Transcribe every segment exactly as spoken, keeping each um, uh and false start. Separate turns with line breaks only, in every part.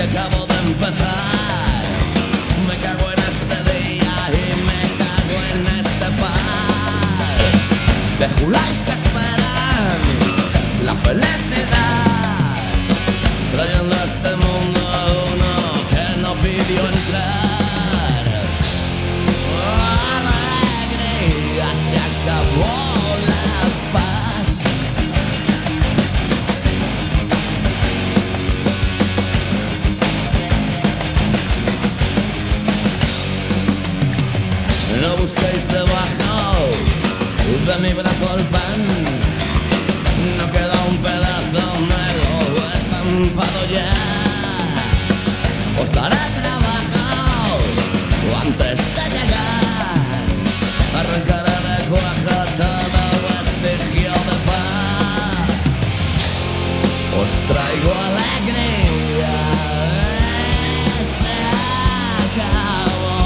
acabo de empezar. Me cago en este día y me cago en este par de juláis que esperan la felicidad, trayendo a este mundo a uno que no pidió entrar. Alegría, se acabó la paz. No busquéis debajo de mi brazo el pan, no queda un pedazo, me lo he estampado ya. Os daré trabajo antes de llegar, arrancaré de cuaja todo vestigio de paz. Os traigo alegría, se acabó.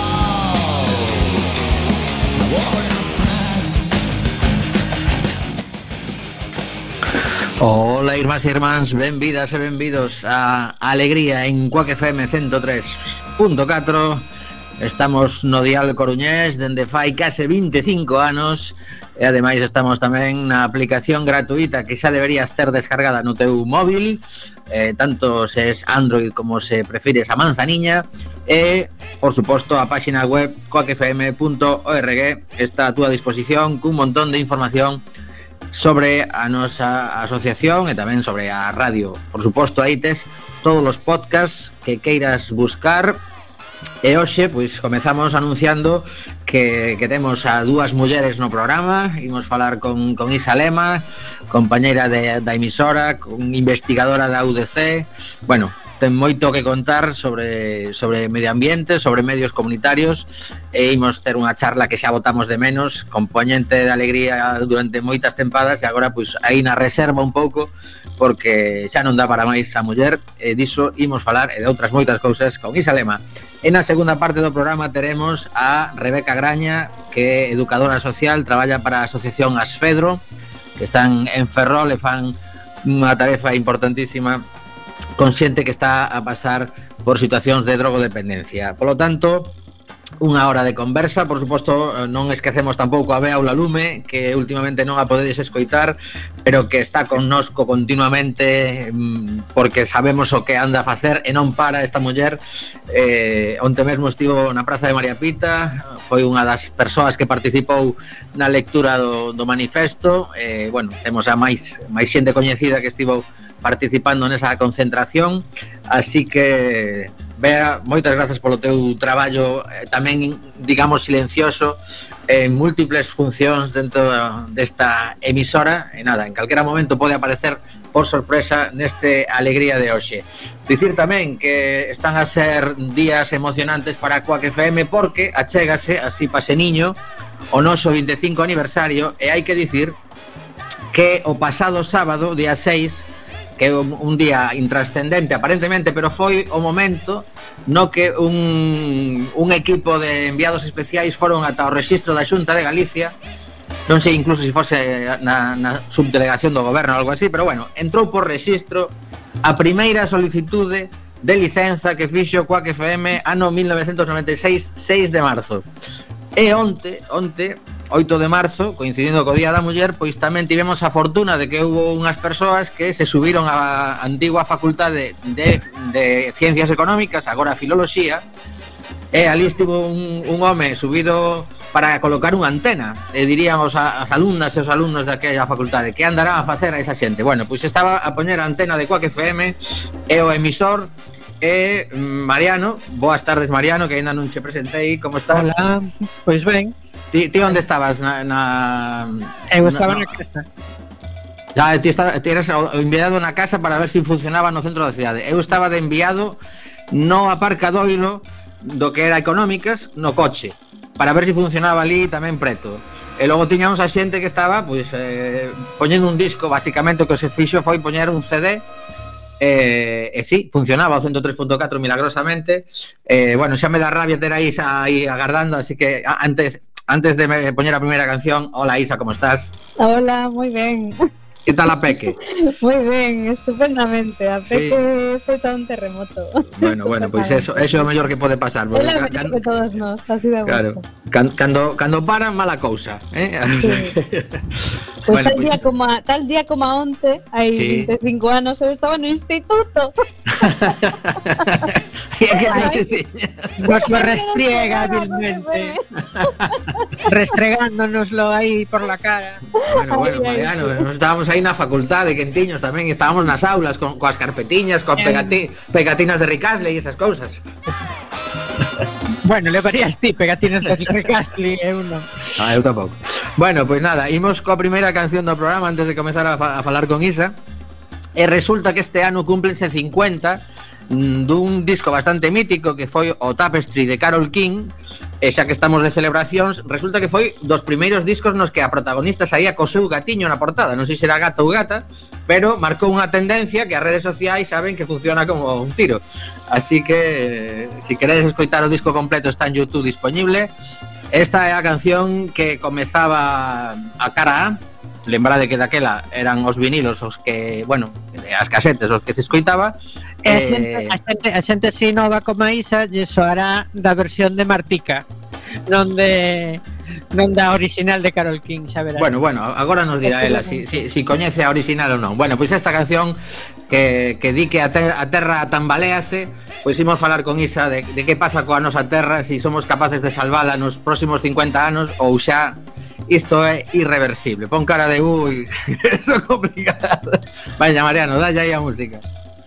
Ola, irmás e irmáns, benvidas e benvidos a Alegría en Quack F M ciento tres punto catro. Estamos no dial coruñés dende fai case veinticinco anos e ademais estamos tamén na aplicación gratuita que xa deberías ter descargada no teu móvil, eh, tanto se es Android como se prefires a manzaniña, e, por suposto, a página web quack f m punto org está a túa disposición cun montón de información sobre a nosa asociación e tamén sobre a radio. Por suposto, aí tes todos os podcasts que queiras buscar. E hoxe, pois, comezamos anunciando que, que temos a dúas mulleres no programa. Imos falar con, con Isa Lema, compañeira de, da emisora, con investigadora da U D C. Bueno, ten moito que contar sobre, sobre medio ambiente, sobre medios comunitarios, e imos ter unha charla que xa botamos de menos, componente de alegría durante moitas tempadas, e agora, pois, aí na reserva un pouco, porque xa non dá para máis a muller, e diso imos falar, e de outras moitas cousas, con Isa Lema. E na segunda parte do programa teremos a Rebeca Graña, que é educadora social, traballa para a asociación Asfedro, que están en Ferrol e fan unha tarefa importantísima con xente que está a pasar por situacións de drogodependencia. Polo tanto, unha hora de conversa. Por suposto, non esquecemos tampouco a Bea Ulalume, que últimamente non a podedes escoitar, pero que está connosco continuamente, porque sabemos o que anda a facer e non para esta muller. Eh, onte mesmo estivo na Praza de María Pita, foi unha das persoas que participou na lectura do, do manifesto. Eh, bueno, temos a máis, máis xente coñecida que estivo participando nesa concentración, así que Bea, moitas grazas polo teu traballo, eh, tamén, digamos, silencioso, en múltiples funcións dentro desta emisora, e nada, en calquera momento pode aparecer por sorpresa neste Alegría de hoxe. Dicir tamén que están a ser días emocionantes para Quack F M, porque achégase, así paseniño, o noso veinticinco aniversario, e hai que dicir que o pasado sábado, día seis, que é un día intrascendente aparentemente, pero foi o momento no que un, un equipo de enviados especiais foron ata o rexistro da Xunta de Galicia, non sei incluso se fose na, na subdelegación do goberno ou algo así, pero bueno, entrou por rexistro a primeira solicitude de licenza que fixo Quack F M ano mil novecentos noventa e seis, seis de marzo. E onte, onte, oito de marzo, coincidindo co Día da Muller, pois tamén tivemos a fortuna de que houve unhas persoas que se subiron á antigua facultade de, de Ciencias Económicas, agora Filoloxía, e ali estivo un, un home subido para colocar unha antena, e dirían os, as alumnas e os alumnos daquela facultade, que andarán a facer a esa xente. Bueno, pois estaba a poñer a antena de Quack F M e o emisor e Mariano. Boas tardes, Mariano, que ainda non che presentei. Como estás?
Hola, pois ben.
Ti, ti onde estabas? Na, na...
Eu estaba
na,
na casa.
Ya, ti, estaba, ti eras enviado na casa para ver se funcionaba no centro da cidade. Eu estaba de enviado no aparcadoiro do que era Económicas, no coche, para ver se funcionaba ali tamén preto. E logo tiñamos a xente que estaba pois, eh, poñendo un disco. Basicamente o que se fixo foi poñer un C D. E, e sí, funcionaba o ciento tres punto catro milagrosamente. Eh, bueno, xa me dá rabia ter a Isa aí agardando, así que antes... Antes de me poñer a primeira canción, hola Isa, como estás?
Hola, moi ben.
Que tal a Peque?
Moi ben, estupendamente. A Peque sí. Foi todo un terremoto.
Bueno, bueno, pois pues eso, eso é o mellor que pode pasar.
É o mellor que todos nós, así de
claro, can, cando, cando paran, mala cousa, eh?
Sí. Pois pues bueno, tal, pues... día como a, tal día como a onte, hai sí. vinte e cinco anos, eu estaba no instituto.
E que non sei si...
Nos lo restriega hábilmente. Restregándonoslo aí por la cara.
Bueno, bueno, Mariano, nos estábamos aí na facultade, quentiños tamén, estábamos nas aulas con, coas carpetiñas, con pegati, pegatinas de Rick Astley e esas cousas.
Bueno, levarías ti pegatinas de Rick Astley e eu non.
Ah, eu tampouco. Bueno, pois pues nada, imos coa primeira canción do programa antes de comezar a, fa a falar con Isa. E resulta que este ano cúmplense cincuenta dun disco bastante mítico que foi o Tapestry de Carole King. E xa que estamos de celebracións, resulta que foi dos primeiros discos nos que a protagonista saía co seu gatiño na portada. Non sei se era gato ou gata, pero marcou unha tendencia que as redes sociais saben que funciona como un tiro. Así que, se si queredes escoitar o disco completo, está en YouTube disponible. Esta é a canción que comezaba a cara A. Lembrade que daquela eran os vinilos os que, bueno, as casetes os que se escoitaba.
E a xente, a xente, a xente se nova como a Isa lle soará da versión de Martica, non de non da original de Carole King, xa verás.
Bueno, bueno, agora nos dirá ela si, si, si coñece a original ou non. Bueno, pois esta canción que, que di que a, ter, a terra tambalease, pois imos falar con Isa de, de que pasa coa nosa terra, si somos capaces de salvala nos próximos cincuenta anos ou xa isto é irreversible. Pon cara de ui, eso é complicado. Vaya, Mariano, dalle aí a música.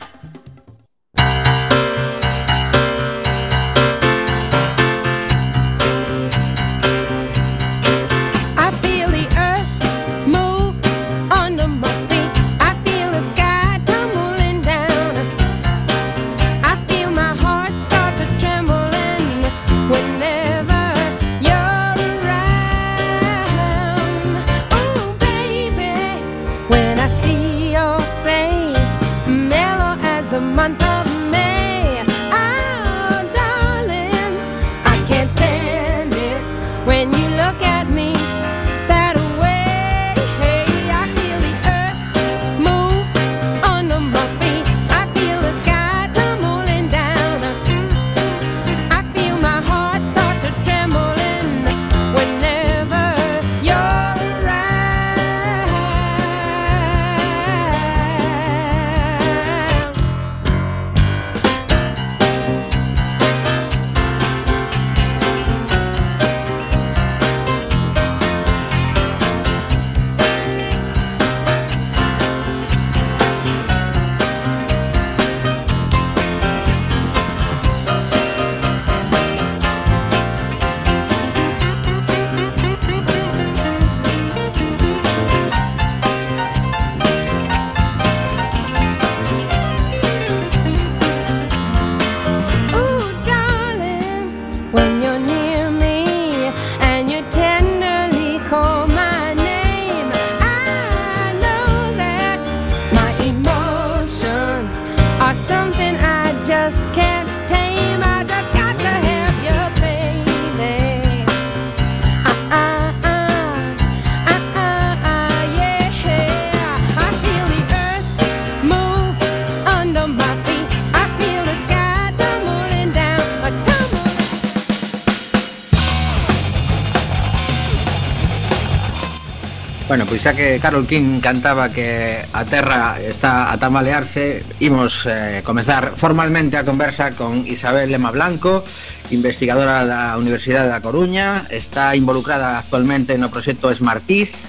Bueno, pois xa que Carole King cantaba que a terra está a tambalearse, imos eh, comezar formalmente a conversa con Isabel Lema Blanco, investigadora da Universidade da Coruña, está involucrada actualmente no proxecto Smartis,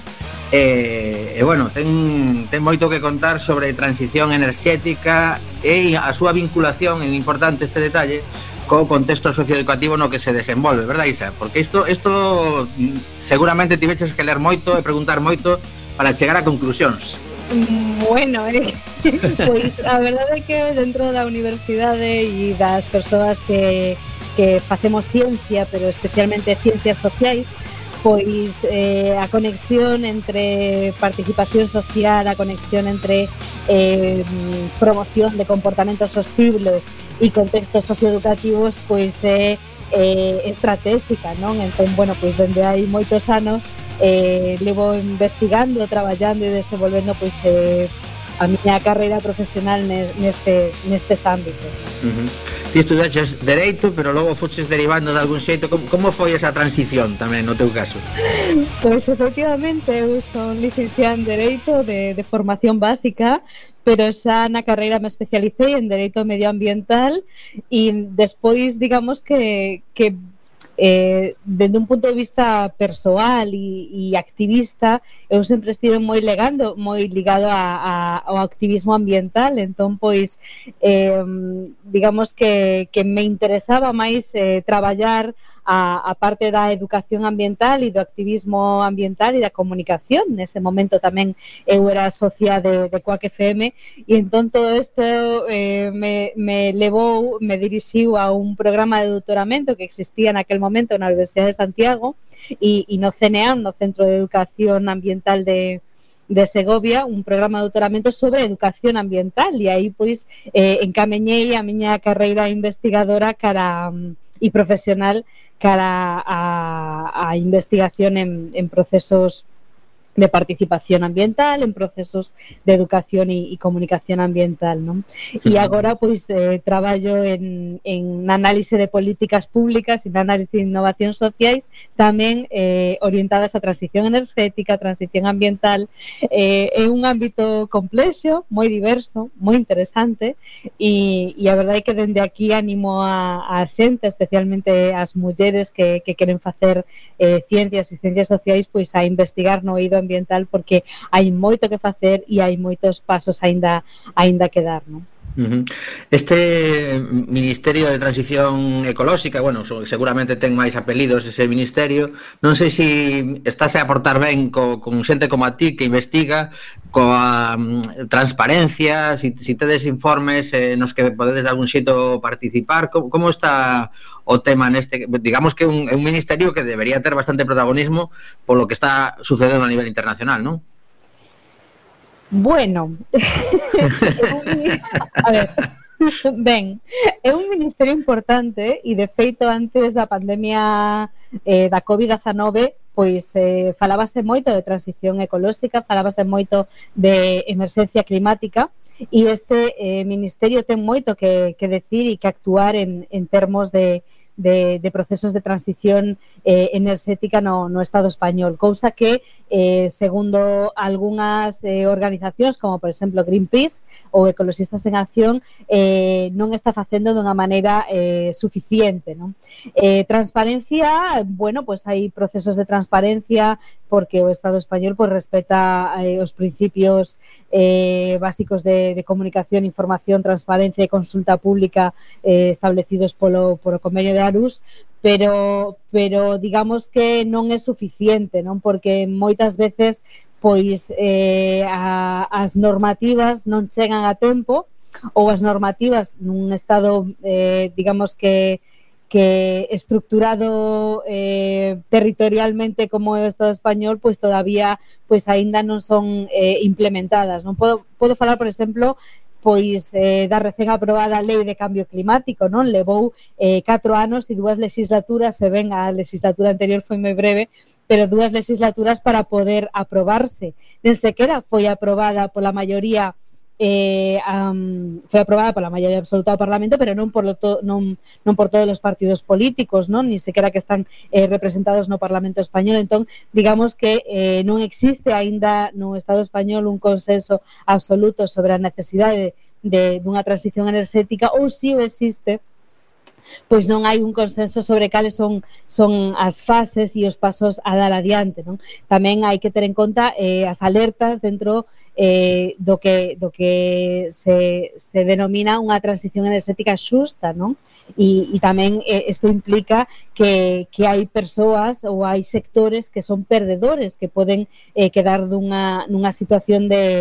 e, e bueno, ten, ten moito que contar sobre transición enerxética e a súa vinculación, é importante este detalle, co contexto socioeducativo no que se desenvolve, verdad, Isa? Porque isto, isto seguramente tiveches que ler moito e preguntar moito para chegar a conclusións.
Bueno, eh, pois a verdade é que dentro da universidade e das persoas que, que facemos ciencia, pero especialmente ciencias sociais, pois eh, a conexión entre participación social, a conexión entre eh, promoción de comportamentos sostibles e contextos socioeducativos pois é eh, estratégica, non? Entón, bueno, pois dende hai moitos anos eh, levo investigando, traballando e desenvolvendo pois eh, a miña carreira profesional nestes, nestes ámbitos.
Uh-huh. Ti estudaches Dereito, pero logo fuches derivando de algún xeito. Como, como foi esa transición tamén no teu caso?
Pois efectivamente, eu son licenciada en Dereito de, de formación básica, pero xa na carreira me especialicei en Dereito Medioambiental e despois, digamos que, que Eh, dende un punto de vista persoal e, e activista, eu sempre estive moi legando, moi ligado a, a, ao activismo ambiental, entón pois eh, digamos que, que me interesaba máis eh, traballar a, a parte da educación ambiental e do activismo ambiental e da comunicación. Nese momento tamén eu era socia de, de Quack F M e entón todo isto eh, me, me levou, me dirixiu a un programa de doutoramento que existía naquel momento na Universidade de Santiago e, e no C N A M, no Centro de Educación Ambiental de, de Segovia, un programa de doutoramento sobre educación ambiental e aí pois eh, encamiñei a miña carreira investigadora cara e profesional cara a, a investigación en, en procesos de participación ambiental, en procesos de educación e, e comunicación ambiental, non? E agora, pois, eh, traballo en, en análise de políticas públicas e en análise de innovacións sociais, tamén eh, orientadas a transición energética, transición ambiental. Eh, é un ámbito complexo, moi diverso, moi interesante, e, e a verdade é que dende aquí animo a, a xente, especialmente as mulleres que, que queren facer eh, ciencias e ciencias sociais, pois a investigar no eido ambiental, porque hai moito que facer e hai moitos pasos aínda aínda que dar, non?
Uh-huh. Este Ministerio de Transición Ecolóxica, bueno, seguramente ten máis apelidos ese ministerio. Non sei se estás a aportar ben co, con xente como a ti que investiga, coa um, transparencia, se si, si tedes informes eh, nos que podedes de algún xeito participar. Como, como está o tema neste? Digamos que é un, un ministerio que debería ter bastante protagonismo polo que está sucedendo a nivel internacional, non?
Bueno, a ver, ben, é un ministerio importante e de feito antes da pandemia eh, da covid dezanove pois eh, falábase moito de transición ecolóxica, falábase moito de emerxencia climática e este eh, ministerio ten moito que, que decir e que actuar en, en termos de De, de procesos de transición eh, enerxética no, no Estado español, cousa que eh, segundo algunhas eh, organizacións como por exemplo Greenpeace ou Ecoloxistas en Acción eh, non está facendo dunha maneira eh, suficiente, non? Eh, transparencia, bueno, pues hai procesos de transparencia porque o Estado español pues, respeta eh, os principios eh, básicos de, de comunicación, información, transparencia e consulta pública eh, establecidos polo, polo convenio de Aarhus, pero pero digamos que non é suficiente, non? Porque moitas veces pois eh, a, as normativas non chegan a tempo ou as normativas nun estado eh, digamos que que estructurado eh, territorialmente como é o Estado español, pois todavía pois aínda non son eh, implementadas, non? Podo, podo falar, por exemplo, pois eh, da recén aprobada Lei de Cambio Climático, non? Levou eh, catro anos e dúas legislaturas, se ven a legislatura anterior foi moi breve, pero dúas legislaturas para poder aprobarse. Nen sequera foi aprobada pola maioría eh, um, foi aprobada pola maioría absoluta do Parlamento, pero non por, lo to, non, non por todos os partidos políticos, non? Ni sequera que están eh, representados no Parlamento español. Entón, digamos que eh, non existe aínda no Estado español un consenso absoluto sobre a necesidade de, de dunha transición enerxética, ou si o existe, pois non hai un consenso sobre cales son son as fases e os pasos a dar adiante, non? Tamén hai que ter en conta eh, as alertas dentro eh, do que do que se, se denomina unha transición enerxética xusta, non? E, e tamén eh, isto implica que, que hai persoas ou hai sectores que son perdedores, que poden eh, quedar dunha, nunha situación de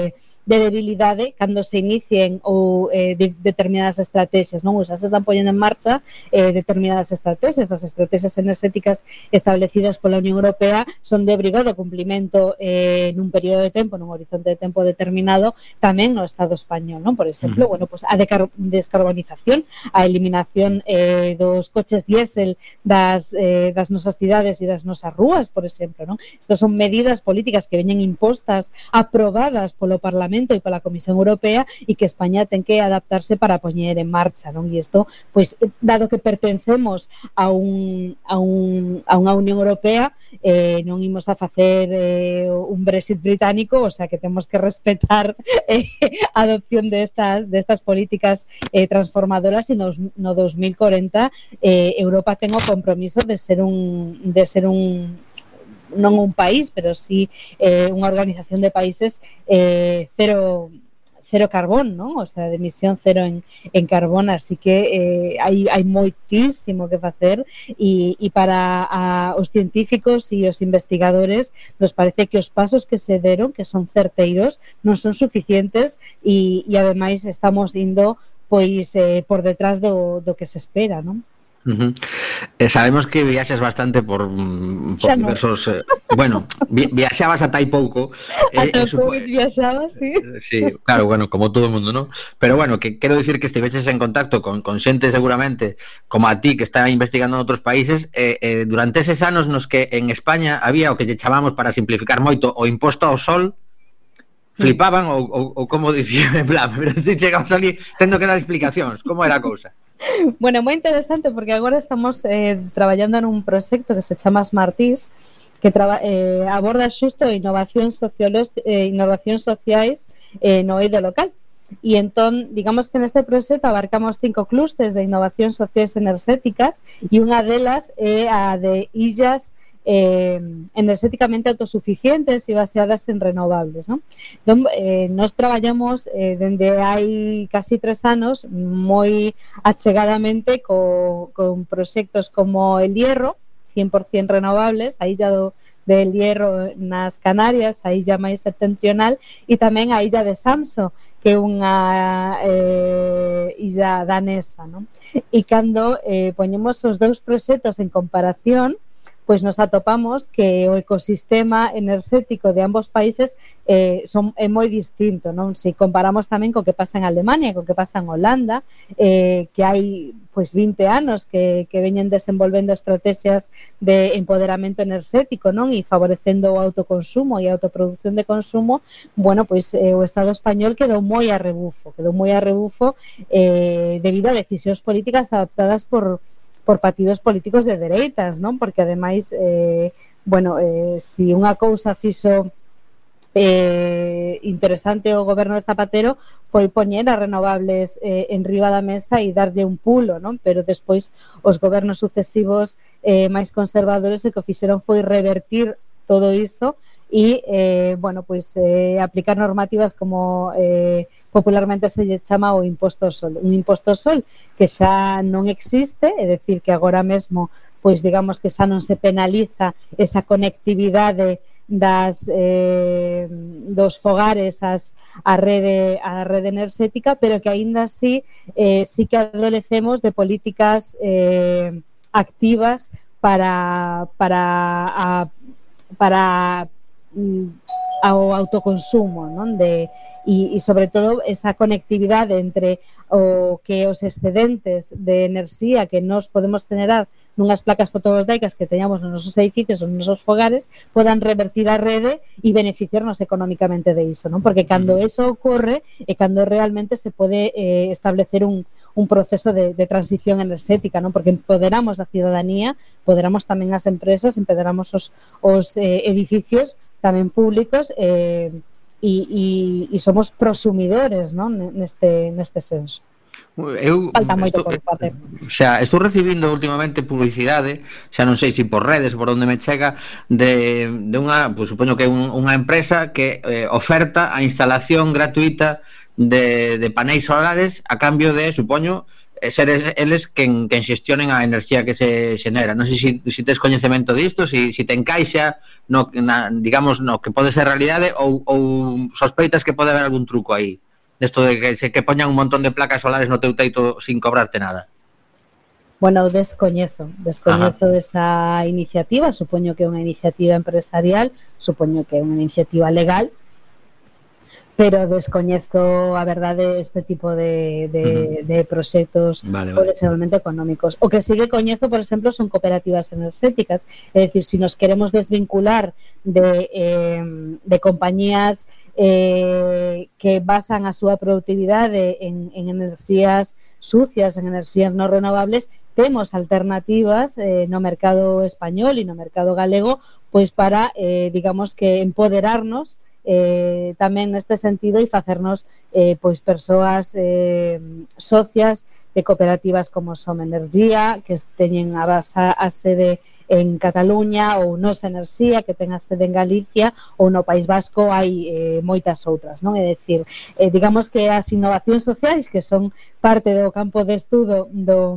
de debilidade cando se inicien ou eh, de, determinadas estrategias, non? O sea, se están poñendo en marcha eh, determinadas estrategias, as estrategias enerxéticas establecidas pola Unión Europea son de obrigado cumplimento eh, nun período de tempo, nun horizonte de tempo determinado, tamén no Estado español, non? Por exemplo, uh-huh. bueno, pues a decar- descarbonización, a eliminación eh, dos coches diésel das, eh, das nosas cidades e das nosas rúas, por exemplo, non? Estas son medidas políticas que veñen impostas, aprobadas polo Parlamento e pola Comisión Europea e que España ten que adaptarse para poñer en marcha, non? E isto, pois, dado que pertencemos a un a un a unha Unión Europea, eh, non imos a facer eh, un Brexit británico, o sea que temos que respetar eh, a adopción de estas de estas políticas eh, transformadoras e nos, no dos mil cuarenta eh, Europa ten o compromiso de ser un de ser un non un país, pero sí eh, unha organización de países eh, cero cero carbón, non? O sea, de emisión cero en, en carbón, así que eh, hai, hai moitísimo que facer e, e para a, os científicos e os investigadores nos parece que os pasos que se deron, que son certeiros, non son suficientes e, e ademais estamos indo pois eh, por detrás do, do que se espera, non?
Uh-huh. Eh, sabemos que viaxas bastante por, por diversos no. eh, bueno, vi, viaxabas ata hai pouco
eh, ata o Covid viaxaba, sí.
Sí, claro, bueno, como todo o mundo, ¿no? Pero bueno, que quero dicir que estiveches en contacto con, con xente seguramente como a ti que está investigando en outros países eh, eh, durante eses anos nos que en España había o que lle chamamos, para simplificar moito, o imposto ao sol. Flipaban ou, ou, ou como dicía, en plan, pero se chegamos ali tendo que dar explicacións, como era a cousa?
Bueno, moi interesante porque agora estamos eh, traballando en un proxecto que se chama Smartis, que traba, eh, aborda xusto innovación sociolos, eh, innovación sociais eh, no eido local. E entón, digamos que neste proxecto abarcamos cinco clústeres de innovación sociais enerxéticas e unha delas é a de illas Eh, enerxéticamente autosuficientes e baseadas en renovables, ¿no? Entón, eh, nos traballamos eh, dende hai casi tres anos moi achegadamente co, con proxectos como El Hierro, cien por ciento renovables, a illa do, del Hierro nas Canarias, a illa máis septentrional, e tamén a illa de Samso, que é unha eh, illa danesa, ¿no? E cando eh, poñemos os dous proxectos en comparación, pois nos atopamos que o ecosistema enerxético de ambos países eh, son, é moi distinto, non? Se comparamos tamén co que pasa en Alemania, co que pasa en Holanda, eh, que hai pois vinte anos que, que veñen desenvolvendo estrategias de empoderamento enerxético, non? E favorecendo o autoconsumo e a autoproducción de consumo, bueno, pois eh, o Estado español quedou moi a rebufo, quedou moi a rebufo eh, debido a decisións políticas adoptadas por por partidos políticos de dereitas, non? Porque ademais, eh, bueno, eh, si unha cousa fixo eh, interesante o goberno de Zapatero foi poñer as renovables eh, en riba da mesa e darlle un pulo, non? Pero despois os gobernos sucesivos eh, máis conservadores o que fixeron foi revertir todo iso e, eh, bueno, pois eh, aplicar normativas como eh, popularmente se lle chama o imposto ao sol. Un imposto ao sol que xa non existe, é dicir que agora mesmo, pois digamos que xa non se penaliza esa conectividade das eh, dos fogares as, a rede a rede enerxética, pero que aínda así eh, sí que adolecemos de políticas eh, activas para para a, para ao autoconsumo, non? De, e, e sobre todo esa conectividade entre o que os excedentes de enerxía que nós podemos generar nunhas placas fotovoltaicas que teñamos nos nosos edificios ou nos nosos fogares podan revertir a rede e beneficiarnos económicamente de iso, non? Porque cando eso ocorre é cando realmente se pode eh, establecer un, un proceso de, de transición enerxética, non? Porque empoderamos a ciudadanía, empoderamos tamén as empresas, empoderamos os, os eh, edificios tamén públicos eh, e, e, e somos prosumidores, non? Neste, neste senso.
Eu
falta moito
estou,
por facer.
O sea, estou recibindo últimamente publicidade, xa non sei se por redes, por onde me chega, de, de unha, pues, supoño que un, unha empresa que eh, oferta a instalación gratuita de, de paneis solares a cambio de, supoño, seres eles quen, quen xestionen a enerxía que se xenera. Non sei se si, si tes coñecemento disto, si, si te encaixa no, na, digamos, no que pode ser realidade ou, ou sospeitas que pode haber algún truco aí desto de que se que poñan un montón de placas solares no teu teito sin cobrarte nada.
Bueno, descoñezo, descoñezo Ajá. esa iniciativa, supoño que é unha iniciativa empresarial, supoño que é unha iniciativa legal, pero descoñezco a verdade este tipo de, de, uh-huh. de proxectos vale, vale. Potencialmente económicos. O que sí que coñezo, por exemplo, son cooperativas enerxéticas, é dicir, se si nos queremos desvincular de, eh, de compañías eh, que basan a súa productividade en, en enerxías sucias, en enerxías non renovables, temos alternativas eh, no mercado español e no mercado galego, pois para, eh, digamos que empoderarnos Eh, tamén neste sentido e facernos eh, pois persoas eh, socias de cooperativas como Som Energía, que teñen a, base, a sede en Cataluña, ou Nos Enerxía, que ten a sede en Galicia, ou no País Vasco hai eh, moitas outras, non? É dicir, eh, digamos que as innovacións sociais, que son parte do campo de estudo do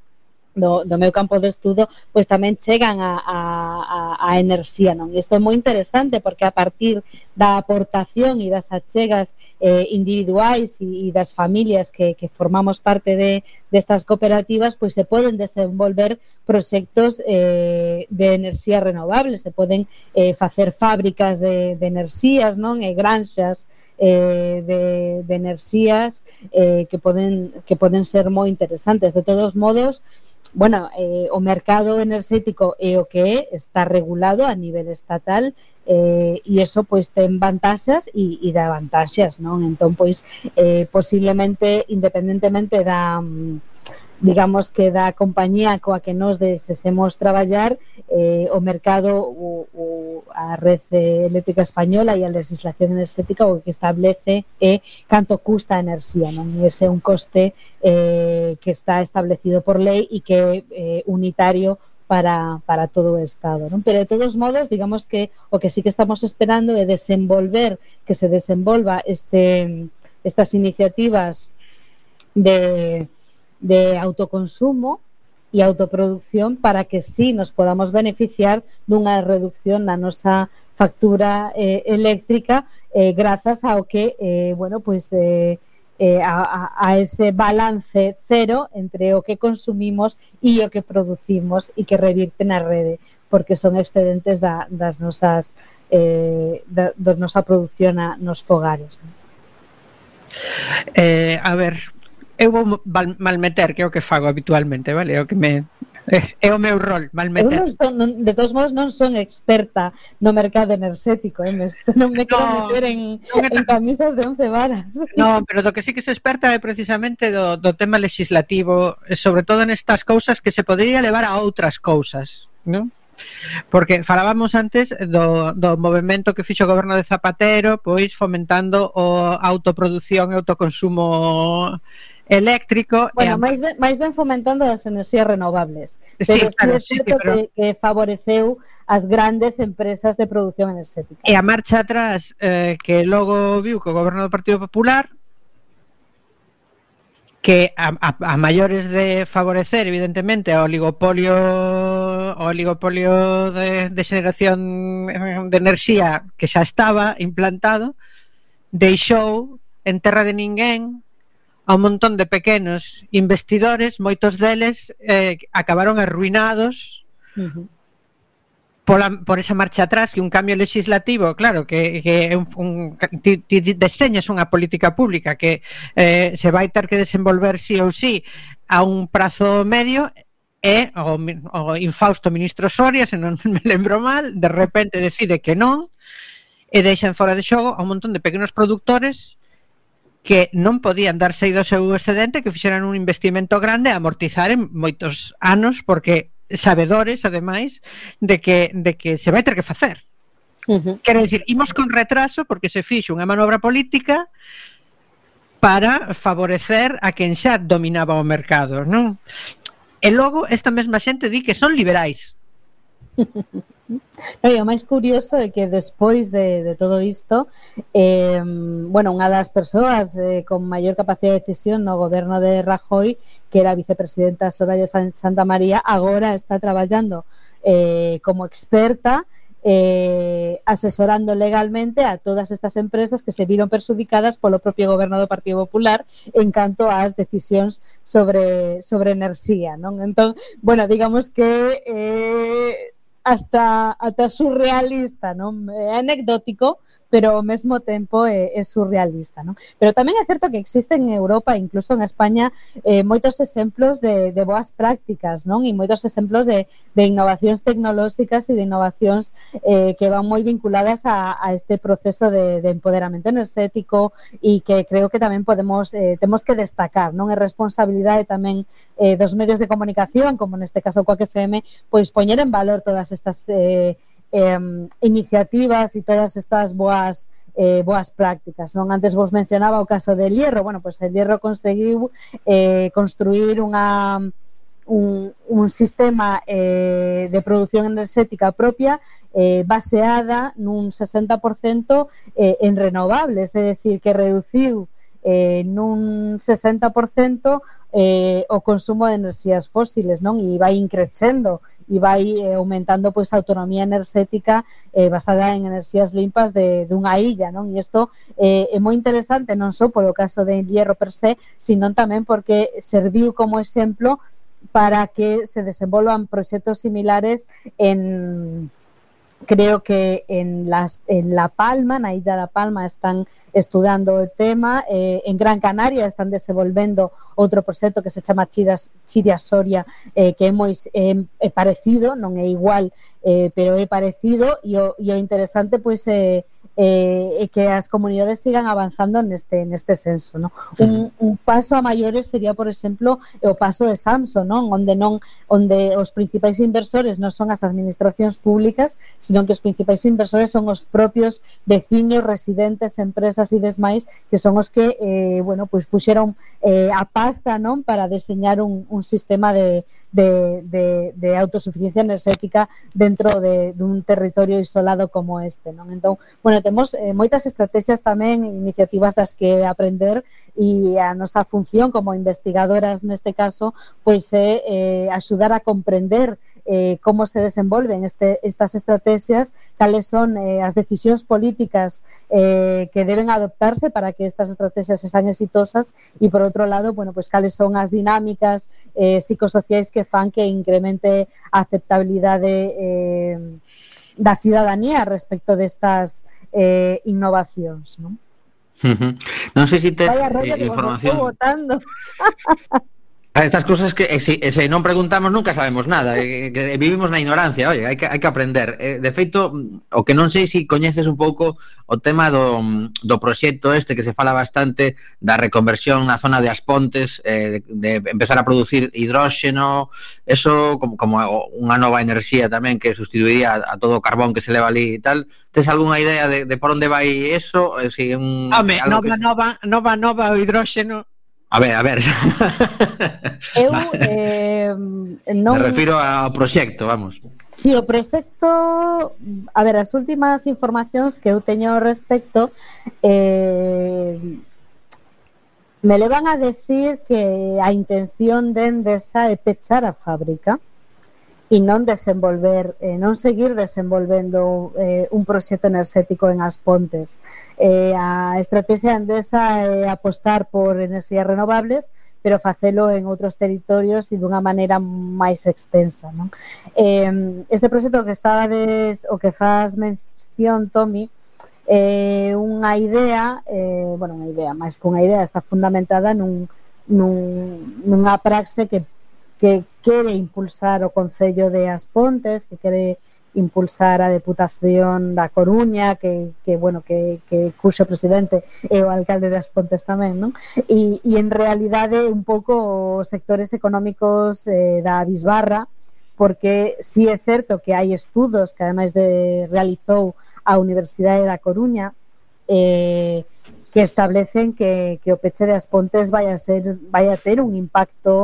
Do, do meu campo de estudo, pois tamén chegan a, a, a enerxía, non? E isto é moi interesante porque a partir da aportación e das achegas eh, individuais e, e das familias que, que formamos parte de destas cooperativas, pois se poden desenvolver proxectos eh, de enerxía renovable, se poden eh, facer fábricas de, de enerxías, non? E granxas eh, de, de enerxías eh, que poden que poden ser moi interesantes. De todos modos, bueno, eh, o mercado enerxético é o que é, está regulado a nivel estatal eh, e iso pois ten vantaxas e, e dá vantaxas, non? Entón, pois, eh, posiblemente, independentemente da, digamos que da compañía coa que nos desesemos traballar, eh, o mercado, o, o, a rede eléctrica española e a legislación enerxética o que establece é canto custa a enerxía, non? Ese é un coste eh, que está establecido por lei e que é eh, unitario para, para todo o Estado, non? Pero de todos modos, digamos que o que sí que estamos esperando é desenvolver, que se desenvolva este, estas iniciativas de de autoconsumo e autoproducción para que sí nos podamos beneficiar dunha reducción na nosa factura eh, eléctrica eh, grazas ao que, eh, bueno, pues eh, eh, a, a ese balance cero entre o que consumimos e o que producimos e que revirte na rede, porque son excedentes da, das nosas eh, da, da nosa produción a, nos fogares.
Eh, a ver, eu vou malmeter, que é o que fago habitualmente, vale? É o que me é o meu rol, malmeter.
Eu non son, non, de todos modos non son experta no mercado enerxético, eh? non me quero no, meter en, no en camisas de once varas.
Non, pero do que sí que se experta é precisamente do, do tema legislativo, sobre todo nestas cousas que se podría levar a outras cousas, non? Porque falábamos antes do, do movimento que fixo o goberno de Zapatero, pois fomentando o autoproducción e autoconsumo eléctrico.
Bueno, máis ben, máis ben fomentando as enerxías renovables,
sí,
pero
claro,
sí,
sí, sí, pero...
que, que favoreceu as grandes empresas de produción enerxética.
E a marcha atrás eh, que logo viu que o goberno do Partido Popular, que a, a, a maiores de favorecer evidentemente o oligopolio o oligopolio de, de xeneración de enerxía que xa estaba implantado, deixou en terra de ninguén a un montón de pequenos investidores, moitos deles eh, acabaron arruinados uh-huh. por, la, por esa marcha atrás, que un cambio legislativo, claro, que, que un, un, ti, ti deseñas unha política pública que eh, se vai ter que desenvolver sí ou sí a un prazo medio, e o, o infausto ministro Soria, se non me lembro mal, de repente decide que non, e deixan fora de xogo a un montón de pequenos productores que non podían dar saído ao seu excedente, que fixeran un investimento grande a amortizar en moitos anos, porque sabedores, ademais, de que, de que se vai ter que facer. Uh-huh. Quero dicir, imos con retraso porque se fixo unha manobra política para favorecer a quen xa dominaba o mercado, non? E logo esta mesma xente di que son liberais.
No, e o máis curioso é que despois de, de todo isto, eh, bueno, unha das persoas eh, con maior capacidade de decisión no goberno de Rajoy, que era a vicepresidenta Soraya Santa María, agora está traballando eh, como experta eh, asesorando legalmente a todas estas empresas que se viron perjudicadas polo propio goberno do Partido Popular en canto ás decisións sobre, sobre enerxía, non? Entón, bueno, digamos que eh, hasta, hasta surrealista, non? É anecdótico, pero ao mesmo tempo é, é surrealista, non? Pero tamén é certo que existen en Europa, incluso en España, eh, moitos exemplos de, de boas prácticas, non? E moitos exemplos de, de innovacións tecnolóxicas e de innovacións eh, que van moi vinculadas a, a este proceso de, de empoderamento enerxético e que creo que tamén podemos, eh, temos que destacar, non? É responsabilidade tamén eh, dos medios de comunicación, como neste caso Quack F M, pois poñer en valor todas estas eh, Eh, iniciativas e todas estas boas eh, boas prácticas, non? Antes vos mencionaba o caso del Hierro. Bueno, pois pues el Hierro conseguiu eh, construir unha un, un sistema eh, de produción enerxética propia eh, baseada nun sesenta por cento eh, en renovables, é dicir, que reduciu eh, nun sesenta por cento eh, o consumo de enerxías fósiles, non? E vai increcendo e vai eh, aumentando pois a autonomía enerxética eh, basada en enerxías limpas de dunha illa, non? E isto eh, é moi interesante non só polo caso de Hierro per se, sino tamén porque serviu como exemplo para que se desenvolvan proxectos similares en creo que en, las, en La Palma, na illa da Palma, están estudando o tema, eh, en Gran Canaria están desenvolvendo outro proxecto que se chama Chiras, Chiria Soria, eh, que é moi eh, é parecido, non é igual, eh, pero é parecido, e o, e o interesante pois é eh, eh, que as comunidades sigan avanzando neste, neste senso, non? Un, un paso a maiores sería, por exemplo, o paso de Samsung, non? Onde non onde os principais inversores non son as administracións públicas, sino que os principais inversores son os propios veciños, residentes, empresas e desmais, que son os que eh, bueno, pues puxeron eh, a pasta, non? Para deseñar un, un sistema de, de, de, de autosuficiencia enerxética dentro de, de un territorio isolado como este, non? Entón, bueno, temos eh, moitas estrategias tamén, iniciativas das que aprender, e a nosa función como investigadoras neste caso, pois é eh, axudar a comprender eh, como se desenvolven este, estas estrategias, cales son eh, as decisións políticas eh, que deben adoptarse para que estas estrategias sean exitosas, e por outro lado, bueno, pues cales son as dinámicas eh, psicosociais que fan que incremente a aceptabilidade eh, da cidadanía respecto destas eh, innovacións, non?
Uh-huh. Non sei se tes
eh,
información.
Votando.
Estas cousas que e se, e se non preguntamos nunca sabemos nada, e, que vivimos na ignorancia, oye, hai que, hai que aprender. E, de feito, o que non sei se coñeces un pouco o tema do, do proxecto este que se fala bastante da reconversión na zona de As Pontes, eh, de, de empezar a producir hidróxeno, eso como, como unha nova enerxía tamén que sustituiría a, a todo o carbón que se leva ali e tal. Tes algunha idea de, de por onde vai eso? Si un,
Home, nova,
que...
nova, nova, nova o hidróxeno.
A ver, a ver.
Eu eh, non...
Me refiro ao proxecto, vamos.
Si, sí, o proxecto, a ver, as últimas informacións que eu teño ao respecto eh, me levan a decir que a intención de Endesa é pechar a fábrica e non desenvolver, eh, non seguir desenvolvendo eh, un proxecto enerxético en As Pontes. Eh, a estrategia Endesa é apostar por enerxías renovables, pero facelo en outros territorios e dunha maneira máis extensa, non? Eh, este proxecto que estades, o que faz mención, Tomi, é eh, unha idea, eh, bueno, unha idea, máis que unha idea, está fundamentada nun, nun, nunha praxe que que quere impulsar o Concello de As Pontes, que quere impulsar a Deputación da Coruña, que, que bueno, que, que cuxo presidente é o alcalde de As Pontes tamén, non? E, e en realidade un pouco os sectores económicos eh, da Bisbarra, porque si é certo que hai estudos que ademais de realizou a Universidade da Coruña, eh, que establecen que, que o peche de As Pontes vai a ser vai a ter un impacto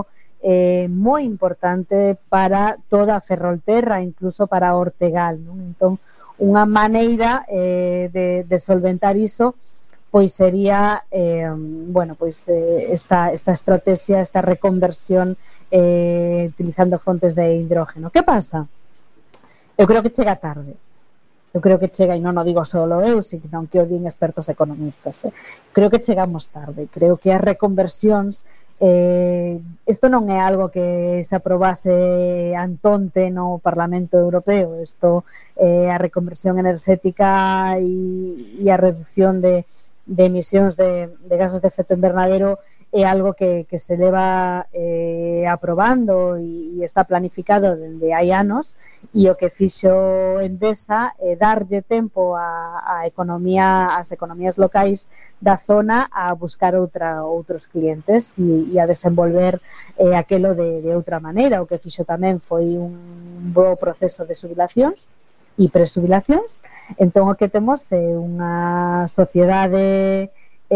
eh, moi importante para toda a Ferrolterra, incluso para Ortegal, non? Entón, unha maneira eh, de, de solventar iso pois sería eh, bueno, pois eh, esta, esta estrategia, esta reconversión eh, utilizando fontes de hidrógeno. Que pasa? Eu creo que chega tarde. Eu creo que chega, e non o digo solo eu, sino que o din expertos economistas. Eh. Creo que chegamos tarde. Creo que as reconversións, eh, isto non é algo que se aprobase antonte no Parlamento Europeo. Isto é eh, a reconversión enerxética e, e a reducción de, de emisións de, de gases de efecto invernadero é algo que, que se leva eh, aprobando e, e está planificado dende hai anos, e o que fixo Endesa é darlle tempo a, a economía, as economías locais da zona a buscar outra, outros clientes e, e a desenvolver eh, aquelo de, de outra maneira. O que fixo tamén foi un bo proceso de xubilacións e presubilacións. Entón o que temos é unha sociedade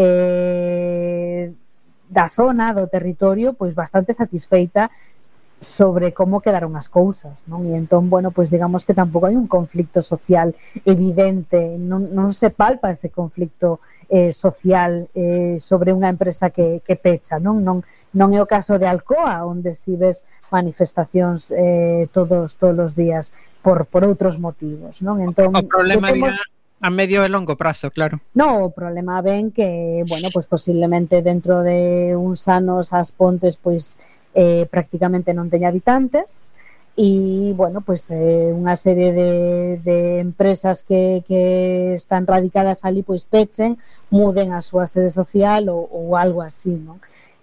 eh, da zona, do territorio, pois bastante satisfeita sobre como quedaron as cousas, non? E entón, bueno, pois digamos que tampouco hai un conflicto social evidente, non, non se palpa ese conflicto eh, social eh, sobre unha empresa que, que pecha, non? Non, non é o caso de Alcoa, onde si ves manifestacións eh, todos todos os días por, por outros motivos, non? Entón,
o problema
temos...
a medio e longo prazo, claro.
No, o problema ven que, bueno, pues posiblemente dentro de uns anos as Pontes pois eh, prácticamente non teña habitantes e, bueno, pues eh, unha serie de, de empresas que, que están radicadas ali pois pechen, muden a súa sede social ou, ou algo así, non?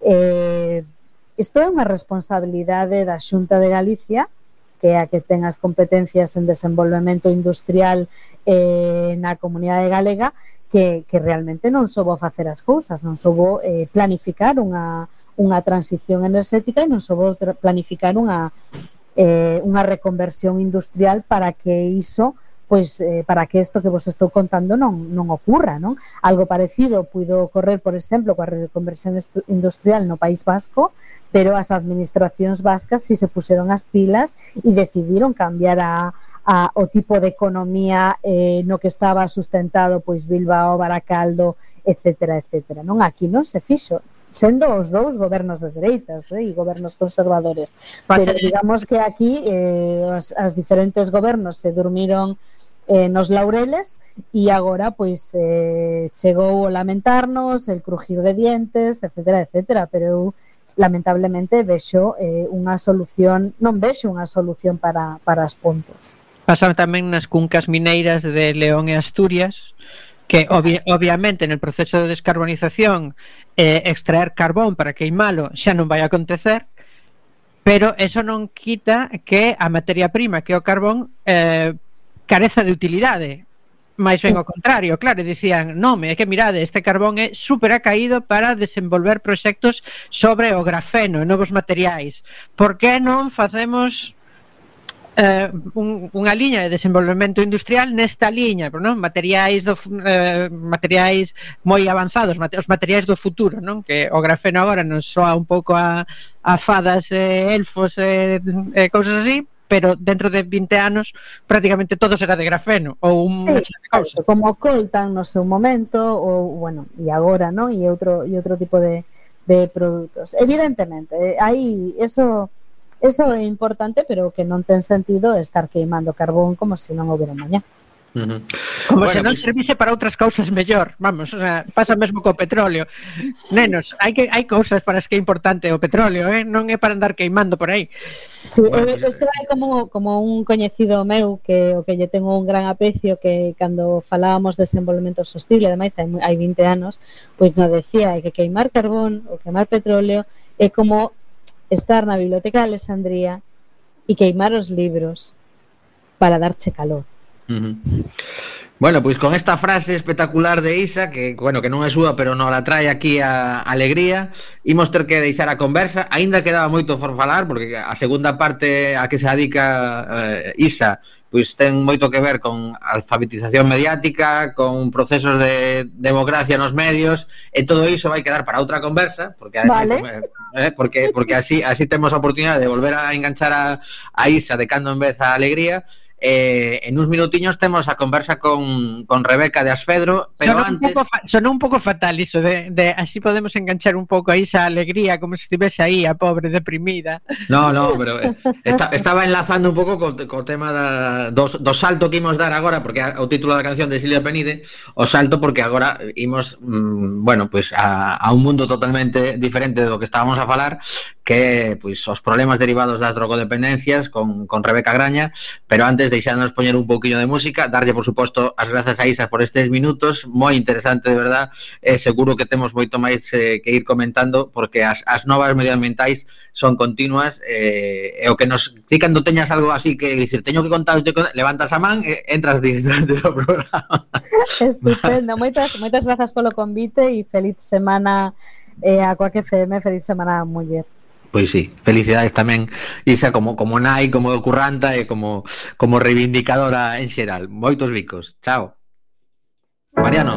Eh, isto é unha responsabilidade da Xunta de Galicia, que é a que ten as competencias en desenvolvemento industrial eh, na comunidade galega, que, que realmente non soubo facer as cousas, non soubo eh, planificar unha, unha transición enerxética e non soubo planificar unha, eh, unha reconversión industrial para que iso, pois eh, para que isto que vos estou contando non, non ocurra, non? Algo parecido puido ocorrer, por exemplo, coa reconversión industrial no País Vasco, pero as administracións vascas si se puseron as pilas e decidiron cambiar a, a, o tipo de economía eh, no que estaba sustentado pois Bilbao, Baracaldo, etcétera, etcétera, non? Aquí non se fixo, sendo os dous gobernos de dereitas eh, e gobernos conservadores. Pero digamos que aquí eh, as, as diferentes gobernos se durmiron eh, nos laureles e agora pois eh, chegou o lamentarnos, el crujir de dientes, etcétera, etcétera, pero eu lamentablemente vexo eh, unha solución, non vexo unha solución para, para as Pontes.
Pasan tamén nas cuncas mineiras de León e Asturias, que obvi obviamente en el proceso de descarbonización eh, extraer carbón para queimalo xa non vai acontecer, pero eso non quita que a materia prima, que é o carbón, eh, careza de utilidade. Mais ben ao contrario, claro, dicían, non, é que mirade, este carbón é super acaído para desenvolver proxectos sobre o grafeno e novos materiais. Por que non facemos eh, un, unha liña de desenvolvemento industrial nesta liña, non? Materiais do, eh, materiais moi avanzados, os materiais do futuro, non? Que o grafeno agora non soa un pouco a, a fadas, eh, elfos e eh, eh, cousas así, pero dentro de vinte anos prácticamente todo será de grafeno ou un
sí, cousa. Como coltan no seu momento ou, bueno, e agora, non? E outro, e outro tipo de, de produtos. Evidentemente, aí eso eso é importante, pero que non ten sentido estar queimando carbón como se non houbera mañá.
Uh-huh. Como bueno, se non
pues...
servise para outras cousas mellor, vamos, o sea, pasa mesmo co petróleo. Nenos, hai que hai cousas para as que é importante o petróleo, eh? Non é para andar queimando por aí.
Sí, bueno, pues... isto é como, como un coñecido meu que o que lle tengo un gran aprecio, que cando falábamos de desenvolvemento sostible, ademais hai, hai vinte anos, pois nos decía que queimar carbón ou queimar petróleo é como estar na Biblioteca de Alexandría e queimar os libros para darche calor.
Uh-huh. Bueno, pois con esta frase espectacular de Isa, que, bueno, que non é súa, pero non la trae aquí a alegría, imos ter que deixar a conversa, aínda quedaba moito por falar, porque a segunda parte a que se dedica eh, Isa, pois ten moito que ver con alfabetización mediática, con procesos de democracia nos medios, e todo iso vai quedar para outra conversa, porque
vale.
eh, porque porque así así temos a oportunidade de volver a enganchar a, a Isa de cando en vez a alegría. Eh, en uns minutiños temos a conversa con, con Rebeca de Asfedro, pero
sonó
antes...
Un pouco, sonó un pouco fatal iso de, de así podemos enganchar un pouco a esa alegría, como se estivese aí a pobre deprimida.
No, no, pero eh, esta, estaba enlazando un pouco co, co tema da, do, do salto que imos dar agora, porque o título da canción de Silvia Penide, o salto porque agora imos, mmm, bueno, pues a, a un mundo totalmente diferente do que estábamos a falar, que pues, os problemas derivados das drogodependencias con, con Rebeca Graña, pero antes deixándonos poñer un pouquiño de música, darlle por suposto as grazas a Isa por estes minutos, moi interesante de verdad, e seguro que temos moito máis eh, que ir comentando, porque as, as novas medioambientais son continuas, eh, e o que nos, ti cando teñas algo así que dicir, teño que contar, levantas a man e entras directamente no programa.
Estupendo, moitas, moitas grazas polo convite e feliz semana eh, a Quack F M, feliz semana a muller.
Pois sí, felicidades tamén Isa como como nai, como curranta e como como reivindicadora en xeral. Moitos bicos. Chao. Mariano.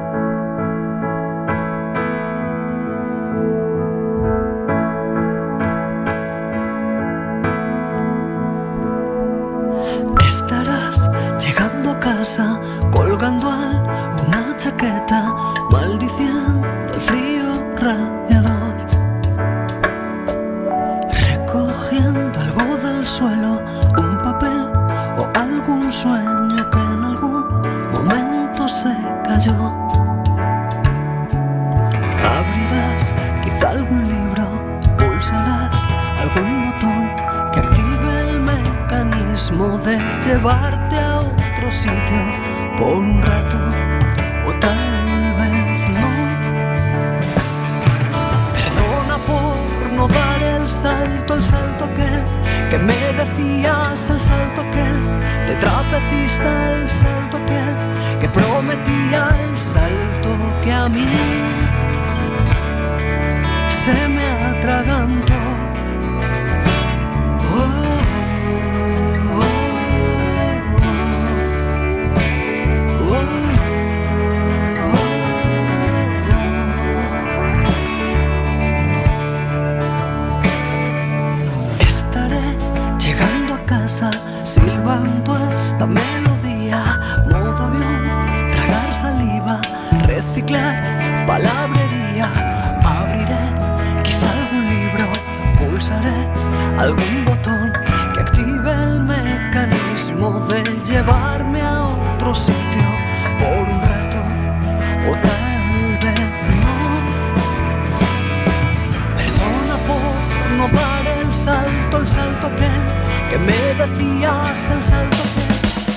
Estarás llegando a casa, colgando alguna chaqueta, maldiciendo el frío radiador, recogiendo algo del suelo, un papel o algún sueño que en algún momento se cayó. Abrirás quizá algún libro, pulsarás algún botón que active el mecanismo de llevarte a otro sitio por un rato o tal vez no. Perdona por no dar el salto, el salto aquel que me decías, el salto aquel de trapecista, el salto aquel que prometía, el salto que a mí se me atragantó. Silbando esta melodía, modo avión, tragar saliva, reciclar palabrería. Abriré quizá algún libro, pulsaré algún botón que active el mecanismo de llevarme a otro sitio por un rato o tal vez no. Perdona por no dar el salto, el salto aquel que me decías, el salto que...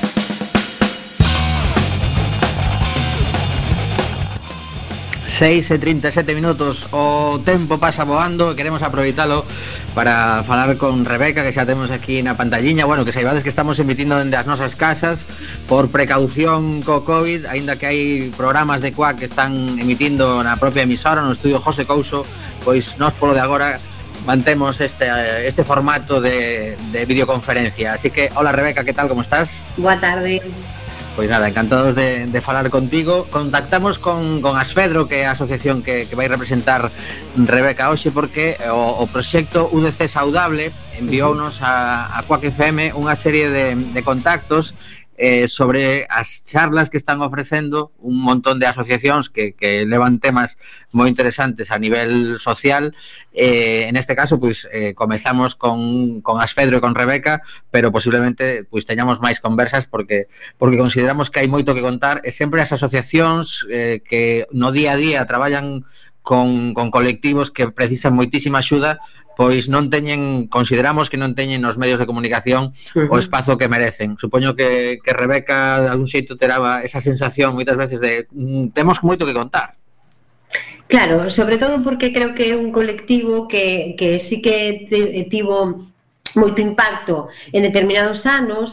seis e trinta e sete minutos, o tempo pasa voando, queremos aproveitalo para falar con Rebeca, que xa temos aquí na pantalliña. Bueno, que saibades que estamos emitindo dende as nosas casas por precaución co COVID, aínda que hai programas de Quack que están emitindo na propia emisora, no estudio José Couso, pois nós polo de agora mantemos este, este formato de, de videoconferencia. Así que, hola Rebeca, ¿qué tal? ¿Cómo estás?
Boa tarde.
Pois nada, encantados de, de falar contigo. Contactamos con, con Asfedro, que é a asociación que, que vai representar Rebeca hoxe, porque o, o proxecto U D C Saudable enviounos a, a Quack F M unha serie de, de contactos eh, sobre as charlas que están ofrecendo un montón de asociacións que, que levan temas moi interesantes a nivel social. Eh, en este caso, pois, eh, comezamos con, con Asfedro e con Rebeca, pero posiblemente pois, teñamos máis conversas porque porque consideramos que hai moito que contar, e sempre as asociacións eh, que no día a día traballan con, con colectivos que precisan moitísima axuda, pois non teñen, consideramos que non teñen nos medios de comunicación uh-huh. o espazo que merecen. Supoño que, que Rebeca de algún xeito terá esa sensación moitas veces de mm, temos moito que contar.
Claro, sobre todo porque creo que é un colectivo que, que sí que te, tivo moito impacto en determinados anos,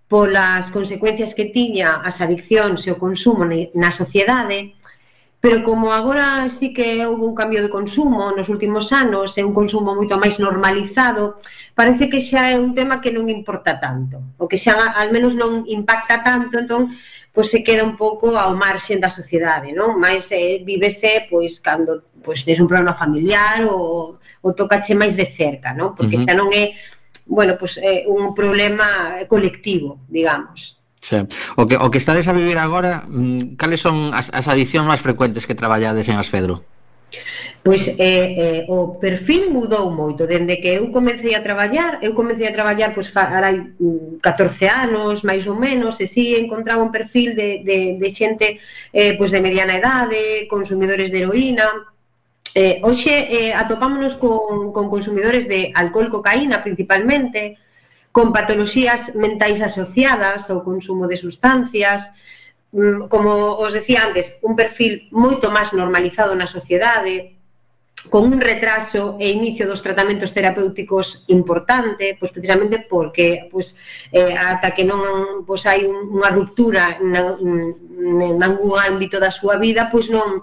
polas consecuencias que tiña as adiccións e o consumo na sociedade, pero como agora sí que houve un cambio de consumo nos últimos anos, é un consumo moito máis normalizado, parece que xa é un tema que non importa tanto, o que xa al menos non impacta tanto, entón pois se queda un pouco ao marxen da sociedade, non? Mais eh, vívese pois cando pois tens un problema familiar ou, ou tocache máis de cerca, non? Porque uh-huh. xa non é, bueno, pois é un problema colectivo, digamos.
Sí. O que, o que estades a vivir agora, cales son as, as adiccións máis frecuentes que traballades en Asfedro?
Pois eh, eh, o perfil mudou moito dende que eu comecei a traballar. Eu comecei a traballar pois hai catorce anos, máis ou menos, e si encontraba un perfil de, de, de xente eh, pois de mediana idade, consumidores de heroína. Eh, hoxe eh, atopámonos con, con consumidores de alcohol, cocaína principalmente, con patoloxías mentais asociadas ao consumo de sustancias, como os decía antes, un perfil moito máis normalizado na sociedade, con un retraso e inicio dos tratamentos terapéuticos importante, pois precisamente porque pois, eh, ata que non pois, hai unha ruptura en algún ámbito da súa vida, pois non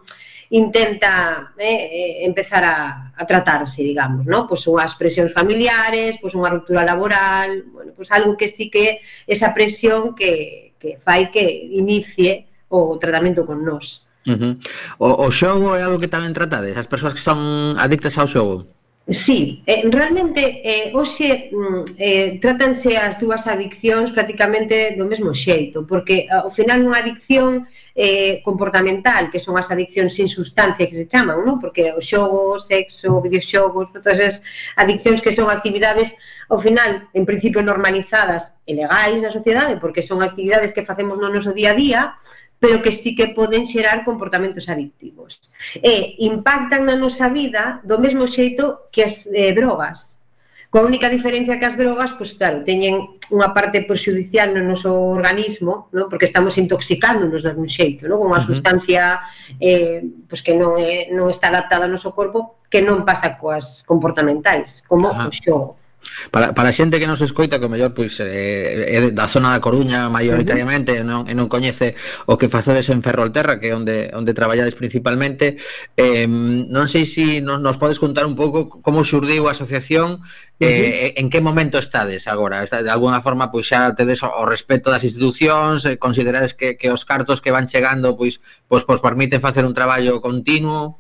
intenta eh, empezar a, a tratarse, digamos, ¿no? Pois unhas presións familiares, pois unha ruptura laboral, bueno, pois algo que sí que esa presión que que fai que inicie o tratamento con nós.
Uh-huh. O, o xogo é algo que tamén tratades? As persoas que son adictas ao xogo?
Sí, eh, realmente eh, hoxe eh, tratanse as dúas adiccións prácticamente do mesmo xeito, porque ao final unha adicción eh, comportamental, que son as adiccións sin sustancia que se chaman, non? Porque o xogo, o sexo, videoxogos, todas as adiccións que son actividades ao final, en principio normalizadas e legais na sociedade, porque son actividades que facemos no noso día a día, pero que sí que poden xerar comportamentos adictivos. E impactan na nosa vida do mesmo xeito que as eh, drogas. Coa única diferencia que as drogas, pois claro, teñen unha parte perxudicial no noso organismo, non? Porque estamos intoxicándonos de algún xeito, non? Con unha uh-huh. sustancia eh, pois que non, é, non está adaptada ao noso corpo, que non pasa coas comportamentais, como uh-huh. o xogo.
Para, para a xente que nos escoita, que o mellor pois, eh, é da zona da Coruña maioritariamente uh-huh. e, non, e non coñece o que facedes en Ferrolterra, que é onde, onde traballades principalmente, eh, non sei se nos, nos podes contar un pouco como xurdiu a asociación, eh, uh-huh. en que momento estades agora. De alguna forma pois xa tedes o, o respeto das institucións, eh, considerades que, que os cartos que van chegando pois, pois, pois permiten facer un traballo continuo?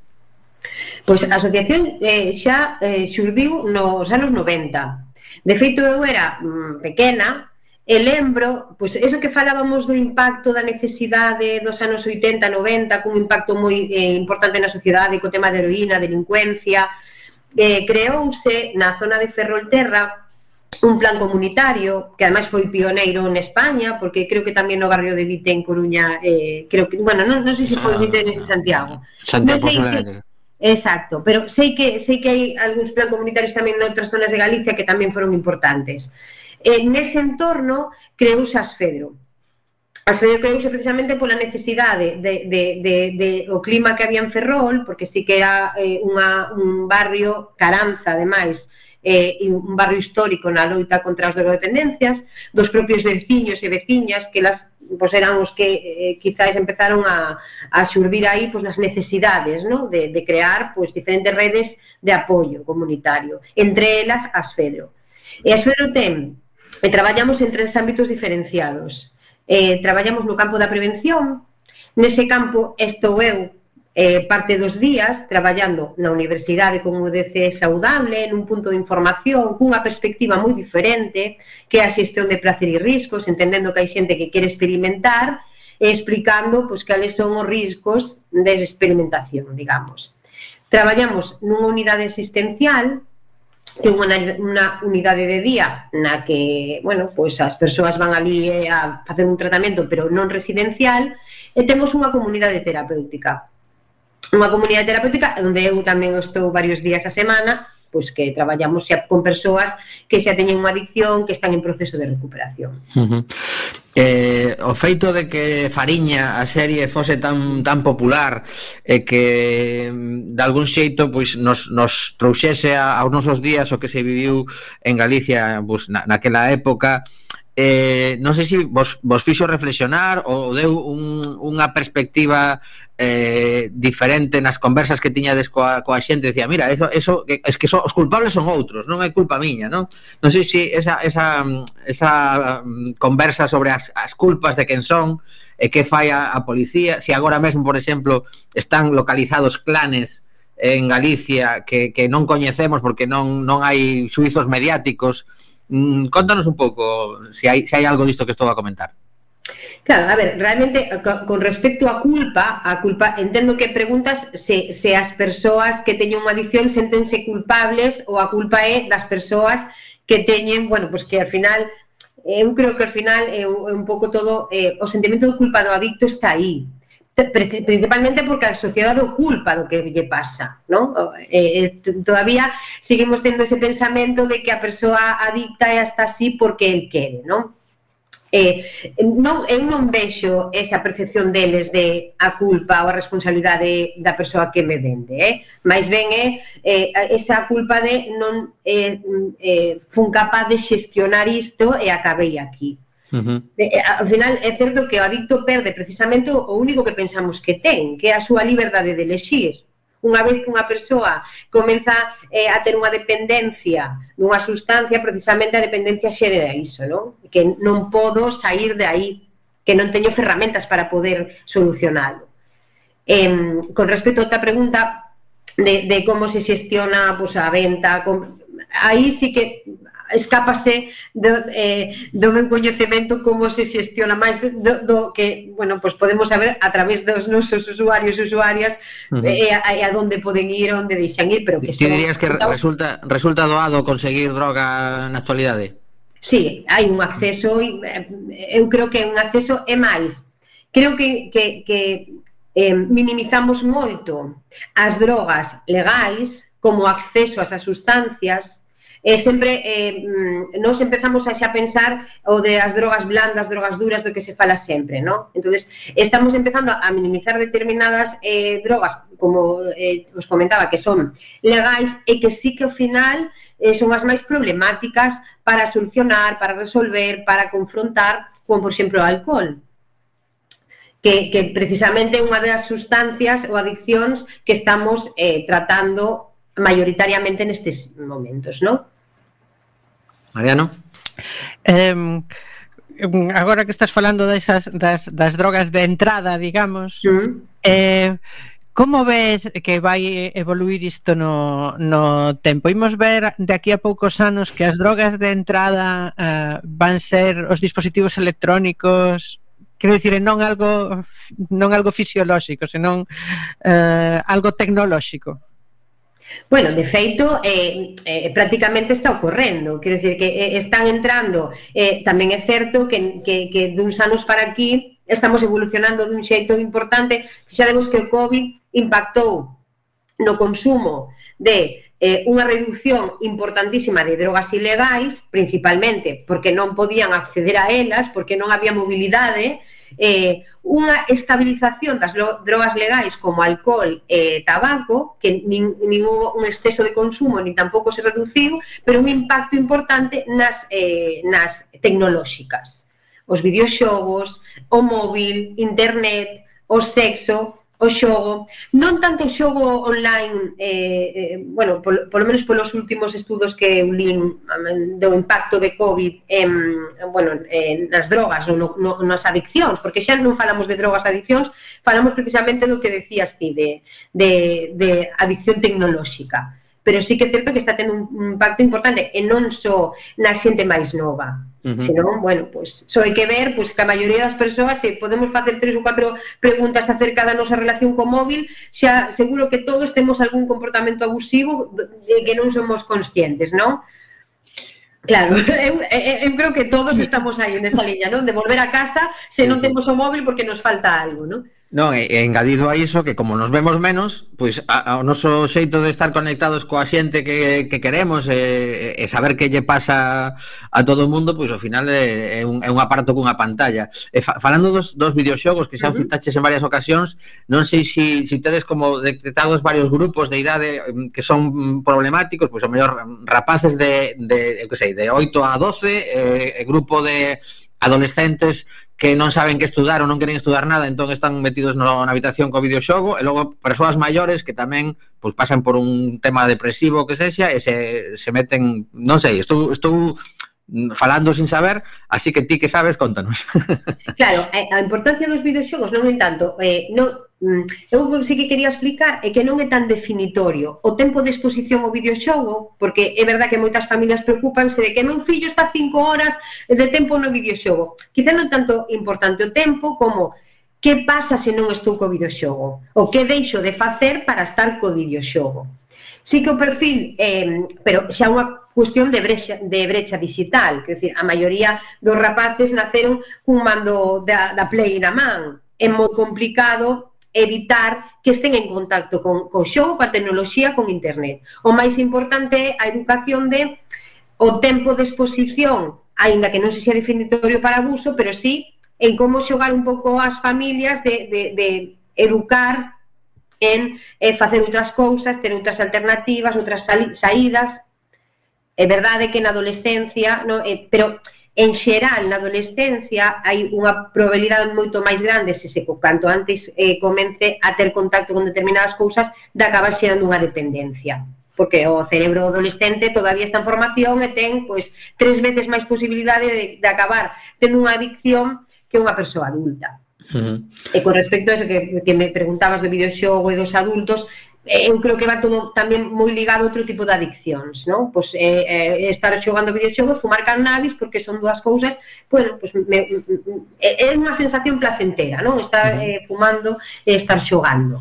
Pois a asociación eh, xa eh, xurdiu nos anos noventa. De feito, eu era mm, pequena e lembro, pois, eso que falábamos do impacto da necesidade dos anos oitenta, noventa, cun impacto moi eh, importante na sociedade, co tema de heroína, delincuencia, eh, creouse na zona de Ferrolterra un plan comunitario, que ademais foi pioneiro en España, porque creo que tamén no barrio de Vite, en Coruña, eh, creo que, bueno, non, non sei se foi Vite en Santiago.
Santiago, posiblemente.
Exacto, pero sei que sei que hai algúns plan comunitarios tamén noutras zonas de Galicia que tamén foron importantes. Eh, nese entorno creouse Asfedro. Asfedro creouse precisamente pola necesidade de, de, de, de o clima que había en Ferrol, porque sí que era eh, unha, un barrio Caranza, ademais, eh, un barrio histórico na loita contra as drogodependencias, dos propios veciños e veciñas que las pois eran os que eh, quizáis empezaron a, a xurdir aí pois, nas necesidades, ¿no? de, de crear pois, diferentes redes de apoio comunitario, entre elas Asfedro. E Asfedro ten, e traballamos en tres ámbitos diferenciados. Eh, traballamos no campo da prevención, nese campo estou eu eh, parte dos días traballando na universidade con o D C saudable, nun punto de información, cunha perspectiva moi diferente, que é a xestión de placer e riscos, entendendo que hai xente que quere experimentar e explicando pois, cales son os riscos de experimentación, digamos. Traballamos nunha unidade asistencial, que é unha, unha unidade de día na que, bueno, pois as persoas van ali a facer un tratamento, pero non residencial, e temos unha comunidade terapéutica. Unha comunidade terapéutica onde eu tamén estou varios días a semana, pois que traballamos xa con persoas que xa teñen unha adicción, que están en proceso de recuperación.
Uh-huh. Eh, o feito de que Fariña, a serie, fose tan tan popular e que de algún xeito pois nos nos trouxese aos nosos días o que se viviu en Galicia pois na, naquela época, eh, non sei se vos, vos fixo reflexionar ou deu un, unha perspectiva eh, diferente nas conversas que tiñades coa, coa xente, decía, mira, eso, eso es que so, os culpables son outros, non é culpa miña, non? Non sei se esa, esa, esa conversa sobre as, as culpas de quen son e que fai a, a policía, se agora mesmo, por exemplo, están localizados clanes en Galicia que, que non coñecemos porque non, non hai suizos mediáticos. Mm, contanos un pouco se hai, se hai algo disto que estou a comentar.
Claro, a ver, realmente con respecto a culpa, a culpa, entendo que preguntas se, se as persoas que teñen unha adicción sentense culpables ou a culpa é das persoas que teñen, bueno, pois que al final, eu creo que al final é un, é un pouco todo, eh, o sentimento de culpa do adicto está aí. Principalmente porque a sociedade o culpa do que lle pasa, non? Eh, todavía seguimos tendo ese pensamento de que a persoa adicta é hasta así porque el quere, non? Eh, non, eu non vexo esa percepción deles de a culpa ou a responsabilidade da persoa que me vende, eh? Mais ben é eh, esa culpa de non eh, eh, fun capaz de xestionar isto e acabei aquí. Uh-huh. Eh, ao final é certo que o adicto perde precisamente o único que pensamos que ten, que é a súa liberdade de elexir. Unha vez que unha persoa comeza eh, a ter unha dependencia dunha sustancia, precisamente a dependencia xera iso, non? Que non podo sair de aí, que non teño ferramentas para poder solucionalo. Eh, con respecto a outra pregunta de, de como se xestiona pues, a venta, com... aí sí que escápase do, eh, do meu coñecemento como se xestiona máis do, do que, bueno, pues podemos saber a través dos nosos usuarios e usuarias uh-huh. eh, a, a donde poden ir, onde deixan ir, pero que
ti dirías que resulta, resulta doado conseguir droga na actualidade?
Sí, hai un acceso, eu creo que un acceso é máis. Creo que, que, que eh, minimizamos moito as drogas legais como acceso a esas sustancias. Eh, sempre eh, nos empezamos a xa pensar o de as drogas blandas, drogas duras, do que se fala sempre, ¿no? Entonces, estamos empezando a minimizar determinadas eh, drogas, como eh, os comentaba, que son legais e que sí que ao final eh, son as máis problemáticas para solucionar, para resolver, para confrontar, como por exemplo o alcohol. Que, que precisamente é unha das sustancias ou adiccións que estamos eh, tratando maioritariamente nestes momentos, non?
Mariano?
Eh, agora que estás falando desas, das, das drogas de entrada, digamos, mm. eh, como ves que vai evoluir isto no, no tempo? Imos ver de aquí a poucos anos que as drogas de entrada uh, van ser os dispositivos electrónicos, quero dicir, non algo non algo fisiolóxico, senón uh, algo tecnolóxico.
Bueno, de feito, eh, eh, prácticamente está ocorrendo, quero dicir que eh, están entrando, eh, tamén é certo que, que, que duns anos para aquí estamos evolucionando dun xeito importante. Fixademos que o COVID impactou no consumo de eh, unha reducción importantísima de drogas ilegais, principalmente porque non podían acceder a elas, porque non había mobilidade, eh, unha estabilización das drogas legais como alcohol e tabaco, que nin, nin un exceso de consumo ni tampouco se reduciu, pero un impacto importante nas, eh, nas tecnolóxicas. Os videoxogos, o móvil, internet, o sexo, o xogo, non tanto o xogo online, eh, eh, bueno, polo, polo menos polos últimos estudos que eu lín do impacto de COVID en, bueno, eh, nas drogas ou no, no, nas adiccións, porque xa non falamos de drogas e adiccións, falamos precisamente do que decías ti, de, de, de adicción tecnolóxica. Pero sí que é certo que está tendo un impacto importante, e non só na xente máis nova. Uh-huh. Senón, bueno, pues, só hai que ver pues, que a maioría das persoas, se podemos facer tres ou catro preguntas acerca da nosa relación co móvil, xa seguro que todos temos algún comportamento abusivo de que non somos conscientes, non? Claro, eu, eu creo que todos estamos aí nesa liña, non? De volver a casa se non temos o móvil porque nos falta algo, non?
Non, e, e engadido a iso que como nos vemos menos, pois a, a, o noso xeito de estar conectados coa xente que, que queremos e, e saber que lle pasa a todo o mundo, pois ao final é, é, un, é un aparato cunha pantalla. E fa, falando dos, dos videoxogos que xa uh-huh. citaches en varias ocasións, non sei se si, si tedes como detectados varios grupos de idade que son problemáticos, pois ao mellor rapaces de, de, eu que sei, de oito a doce, eh, grupo de adolescentes que non saben que estudar ou non queren estudar nada, entón están metidos no, na habitación co videoxogo, e logo persoas maiores que tamén pues, pasan por un tema depresivo que sexa e se, se meten, non sei, estou, estou falando sin saber, así que ti que sabes, contanos.
Claro, a importancia dos videoxogos non é tanto, eh, non, eu sí que quería explicar é que non é tan definitorio o tempo de exposición ao videoxogo, porque é verdad que moitas familias preocupanse de que meu fillo está cinco horas de tempo no videoxogo. Quizá non tanto importante o tempo como que pasa se non estou co videoxogo, o que deixo de facer para estar co videoxogo. Sí que o perfil, eh, pero xa unha cuestión de brecha, de brecha digital, quer dizer, a maioría dos rapaces naceron cun mando da, da Play na man. É moi complicado evitar que estén en contacto con, con o xogo, coa tecnoloxía, con internet. O máis importante é a educación de o tempo de exposición, aínda que non se sea definitorio para abuso, pero sí en como xogar un pouco as familias de, de, de educar en eh, facer outras cousas, ter outras alternativas, outras saídas. É verdade que na adolescencia, no, eh, pero en xeral, na adolescencia, hai unha probabilidade moito máis grande se se canto antes eh, comence a ter contacto con determinadas cousas de acabar xerando unha dependencia. Porque o cerebro adolescente todavía está en formación e ten pois, tres veces máis posibilidade de, de acabar tendo unha adicción que unha persoa adulta. Uh-huh. E con respecto a eso que, que me preguntabas do videoxogo e dos adultos, eu creo que va todo tamén moi ligado a outro tipo de adiccións, non? Pois eh, eh, estar xogando videoxogos, fumar cannabis, porque son dúas cousas, bueno, pois me, é unha sensación placentera, non? Estar eh, fumando e estar xogando.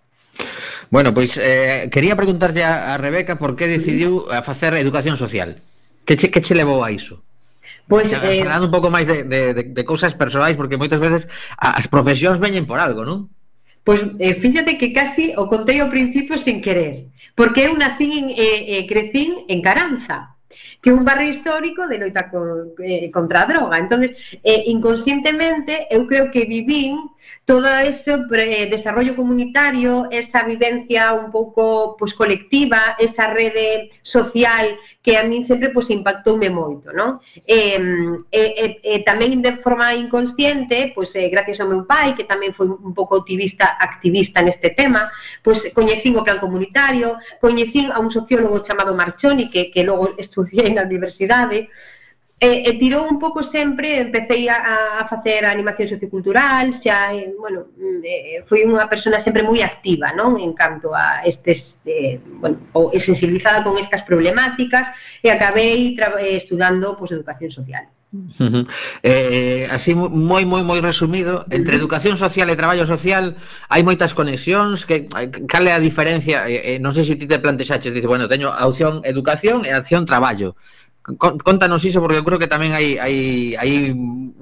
Bueno, pois eh, quería preguntarlle a, a Rebeca por que decidiu a facer educación social. Que che, que che levou a iso?
Pois, eh,
falando un pouco máis de, de, de, de cousas persoais, porque moitas veces as profesións veñen por algo, non?
Pois eh, fíxate que casi o contei ao principio sin querer, porque eu nacín e eh, eh, crecín en Caranza, que é un barrio histórico de loita con, eh, contra a droga. Entón, eh, inconscientemente, eu creo que vivín todo ese eh, desarrollo comunitario, esa vivencia un pouco pues, colectiva, esa rede social que a min sempre pues, impactoume moito, non? E, e, e tamén de forma inconsciente, pues, eh, gracias ao meu pai, que tamén foi un pouco activista, activista neste tema, pues, coñecín o plan comunitario, coñecín a un sociólogo chamado Marchoni, que, que logo estudiei na universidade, e, e tirou un pouco sempre, empecé a, a facer animación sociocultural, xa, eh, bueno, eh, foi unha persona sempre moi activa, non? En canto a estes, eh, bueno, ou sensibilizada con estas problemáticas, e acabei estudando pues, educación social.
Uh-huh. Eh, así moi moi moi resumido, entre educación social e traballo social hai moitas conexións. Que cal é a diferencia? Eh, non sei se ti te plantexaches, dice, bueno, teño a opción educación e a opción traballo. Contanos iso, porque eu creo que tamén hai hai hai un,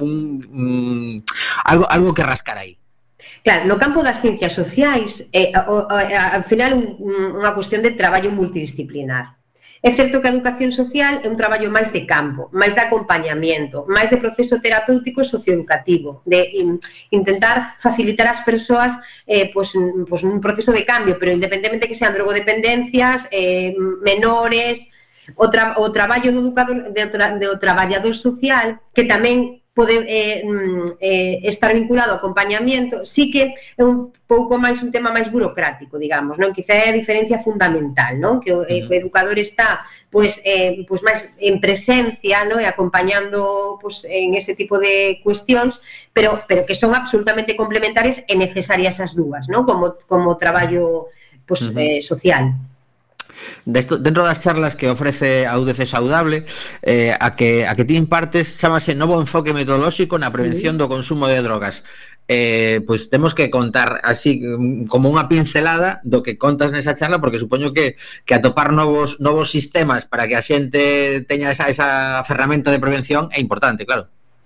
un algo algo que rascar aí.
Claro, no campo das ciencias sociais, eh, o, o, ao final un, unha cuestión de traballo multidisciplinar. É certo que a educación social é un traballo máis de campo, máis de acompañamiento, máis de proceso terapéutico e socioeducativo, de in, intentar facilitar ás persoas eh, pues, pues un proceso de cambio, pero independentemente que sean drogodependencias, eh, menores, o, tra, o traballo do educador, de, de, do traballador social, que tamén pode eh, eh, estar vinculado ao acompañamiento, sí que é un pouco máis un tema máis burocrático, digamos, non? Quizá é a diferencia fundamental, non? Que o, eh, o educador está pues, eh, pues máis en presencia, non? E acompañando pues, en ese tipo de cuestións, pero, pero que son absolutamente complementarias e necesarias as dúas, non? Como, como traballo pues, uh-huh. eh, social.
Desto, dentro das charlas que ofrece a U D C Saudable, eh, a que a que ti impartes, chamase Novo Enfoque Metodolóxico na Prevención do Consumo de Drogas. Eh, pois temos que contar así como unha pincelada do que contas nesa charla, porque supoño que, que atopar novos novos sistemas para que a xente teña esa, esa ferramenta de prevención é importante, claro.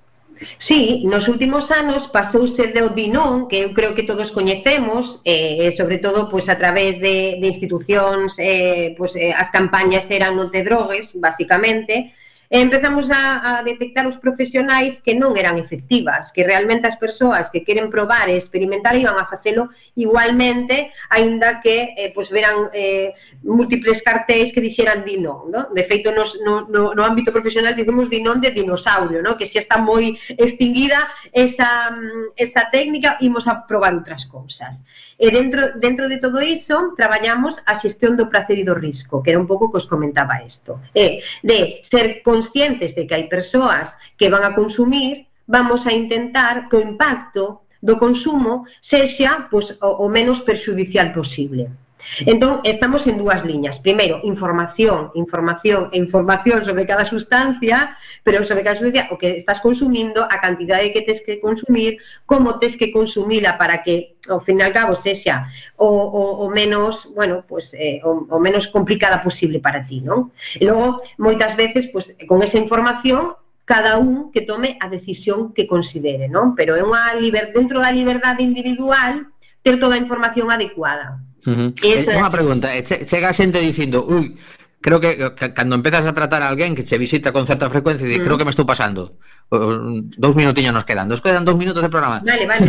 Sí, nos últimos anos pasouse do DINON, que eu creo que todos coñecemos, e eh, sobre todo pois, a través de, de institucións, eh, pois, eh, as campañas eran non te drogues, basicamente, e empezamos a, a detectar os profesionais que non eran efectivas, que realmente as persoas que queren probar e experimentar iban a facelo igualmente, aínda que eh, pois, veran eh, múltiples cartéis que dixeran DINON, no? De feito, nos, no, no, no ámbito profesional dicimos DINON de dinosaurio, no? Que xa está moi extinguida esa, esa técnica, imos a probar outras cousas. E dentro, dentro de todo iso, traballamos a xestión do prazer e do risco, que era un pouco que os comentaba isto. É de ser conscientes de que hai persoas que van a consumir, vamos a intentar que o impacto do consumo sexa pois, o, o menos perxudicial posible. Entón, estamos en dúas liñas. Primeiro, información, información e información sobre cada sustancia, pero sobre cada sustancia, o que estás consumindo, a cantidade que tes que consumir, como tes que consumila para que, ao fin e al cabo, sexa o, o, o menos, bueno, pues, eh, o, o menos complicada posible para ti, non? E logo, moitas veces, pues, con esa información, cada un que tome a decisión que considere, non? Pero é unha liber... dentro da liberdade individual, ter toda a información adecuada.
Uh-huh. Eso é unha pregunta, chega a xente dicindo, ui, creo que, que cando empezas a tratar a alguén que che visita con certa frecuencia, di, uh-huh. creo que me estou pasando. Uh, dous minutiños nos quedan, nos quedan dous minutos de programa.
Vale, vale.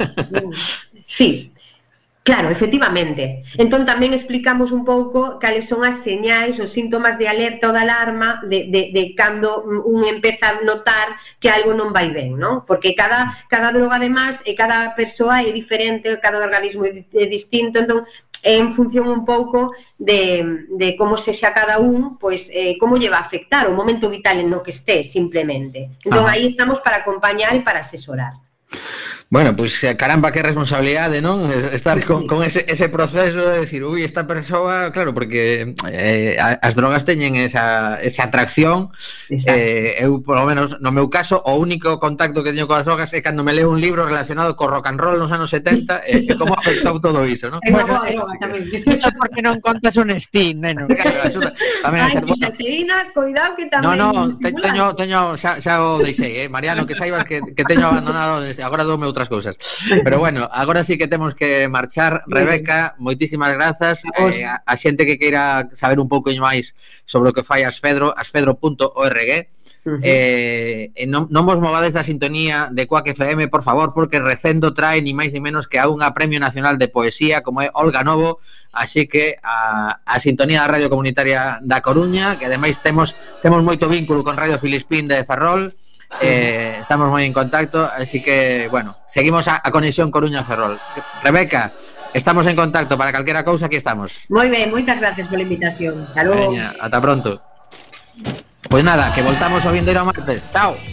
Sí. Claro, efectivamente. Entón tamén explicamos un pouco cales son as señais, os síntomas de alerta ou de alarma de, de, de cando un empeza a notar que algo non vai ben, non? Porque cada, cada droga, además, e cada persoa é diferente, cada organismo é distinto, entón, é en función un pouco de, de como sexa cada un, pois, eh, como lle va a afectar o momento vital en no que esté, simplemente. Entón, aí estamos para acompañar e para asesorar.
Bueno, pois pues, caramba, que responsabilidade, non? Estar con, con ese, ese proceso de decir, ui, esta persoa, claro, porque eh, as drogas teñen esa, esa atracción. eh, eu, polo menos, no meu caso, o único contacto que teño con as drogas é cando me leo un libro relacionado co rock and roll nos anos setenta e eh, como afectou todo iso, non?
Bueno, eso porque non contas un Steam, neno.
Claro, eso tamén
Ai, que xateína, cuidado que tamén...
No, no, te, teño, teño xa, xa o deixei, eh? Mariano, que saibas que, que teño abandonado, agora doume outras cousas. Pero bueno, agora sí que temos que marchar. Rebeca, moitísimas grazas. Eh, a, a xente que queira saber un pouco máis sobre o que fai Asfedro, asfedro punto org. Uh-huh. eh, non, non vos movades da sintonía de Quack F M, por favor, porque recendo trae ni máis ni menos que a unha Premio Nacional de Poesía como é Olga Novo, así que a, a sintonía da Radio Comunitaria da Coruña, que ademais temos temos moito vínculo con Radio Filispín de Ferrol. Eh, estamos moi en contacto, así que, bueno, seguimos a, a conexión Coruña-Ferrol. Rebeca, estamos en contacto para calquera cousa, aquí estamos.
Moi ben, moitas gracias pola invitación. Hasta logo.
Veña, ata pronto. Pois pues nada, que voltamos o vindeiro martes. Chao.